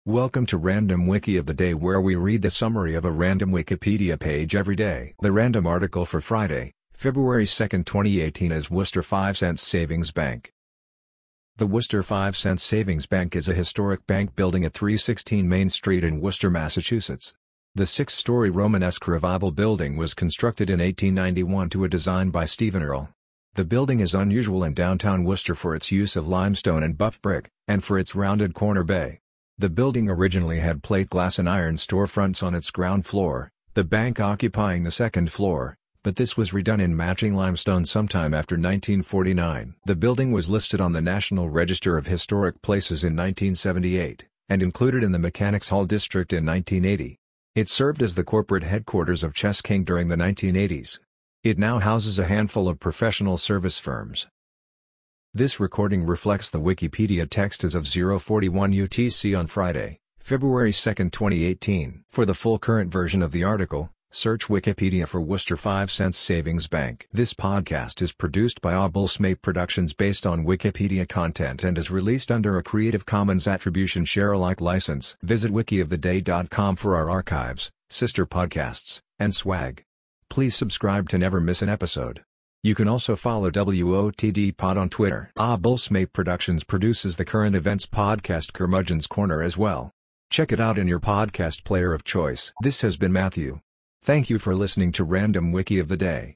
Welcome to Random Wiki of the Day, where we read the summary of a random Wikipedia page every day. The random article for Friday, February 2, 2018 is Worcester 5 Cents Savings Bank. The Worcester 5 Cents Savings Bank is a historic bank building at 316 Main Street in Worcester, Massachusetts. The six-story Romanesque Revival building was constructed in 1891 to a design by Stephen Earle. The building is unusual in downtown Worcester for its use of limestone and buff brick, and for its rounded corner bay. The building originally had plate glass and iron storefronts on its ground floor, the bank occupying the second floor, but this was redone in matching limestone sometime after 1949. The building was listed on the National Register of Historic Places in 1978, and included in the Mechanics Hall District in 1980. It served as the corporate headquarters of Chess King during the 1980s. It now houses a handful of professional service firms. This recording reflects the Wikipedia text as of 041 UTC on Friday, February 2, 2018. For the full current version of the article, search Wikipedia for Worcester 5 Cents Savings Bank. This podcast is produced by Obulsmate Productions based on Wikipedia content and is released under a Creative Commons Attribution Share-alike license. Visit wikioftheday.com for our archives, sister podcasts, and swag. Please subscribe to never miss an episode. You can also follow WOTD Pod on Twitter. Obulsmate Productions produces the current events podcast Curmudgeon's Corner as well. Check it out in your podcast player of choice. This has been Matthew. Thank you for listening to Random Wiki of the Day.